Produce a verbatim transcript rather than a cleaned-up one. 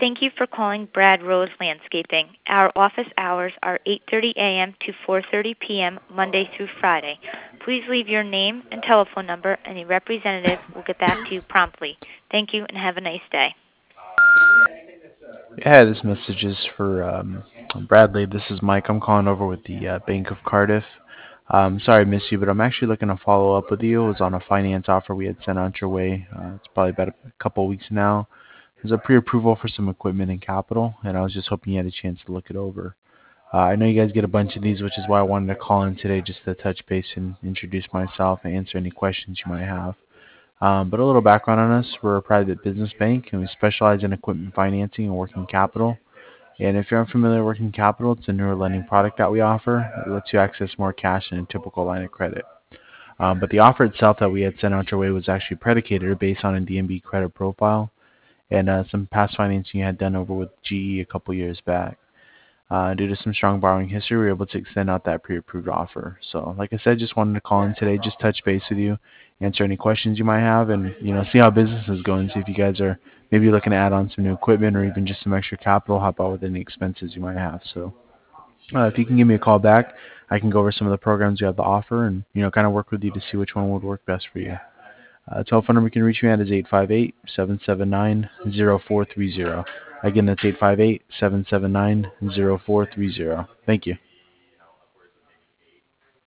Thank you for calling Brad Rose Landscaping. Our office hours are eight thirty a m to four thirty p m Monday through Friday. Please leave your name and telephone number, and a representative will get back to you promptly. Thank you, and have a nice day. Yeah, this message is for um, Bradley. This is Mike. I'm calling over with the uh, Bank of Cardiff. Um, sorry I missed you, but I'm actually looking to follow up with you. It was on a finance offer we had sent out your way. Uh, it's probably about a couple of weeks now. There's a pre-approval for some equipment and capital, and I was just hoping you had a chance to look it over. Uh, I know you guys get a bunch of these, which is why I wanted to call in today just to touch base and introduce myself and answer any questions you might have. Um, but a little background on us. We're a private business bank, and we specialize in equipment financing and working capital. And if you're unfamiliar with working capital, it's a newer lending product that we offer. It lets you access more cash than a typical line of credit. Um, but the offer itself that we had sent out your way was actually predicated or based on a D N B credit profile and uh, some past financing you had done over with G E a couple years back. Uh, due to some strong borrowing history, we were able to extend out that pre-approved offer. So, like I said, just wanted to call in today, just touch base with you, answer any questions you might have, and you know, see how business is going. See if you guys are maybe looking to add on some new equipment or even just some extra capital, help out with any expenses you might have. So, uh, if you can give me a call back, I can go over some of the programs you have to offer, and you know, kind of work with you to see which one would work best for you. Uh, telephone number you can reach me at is eight five eight, seven seven nine, zero four three zero. Again, that's eight five eight, seven seven nine, zero four three zero. Thank you.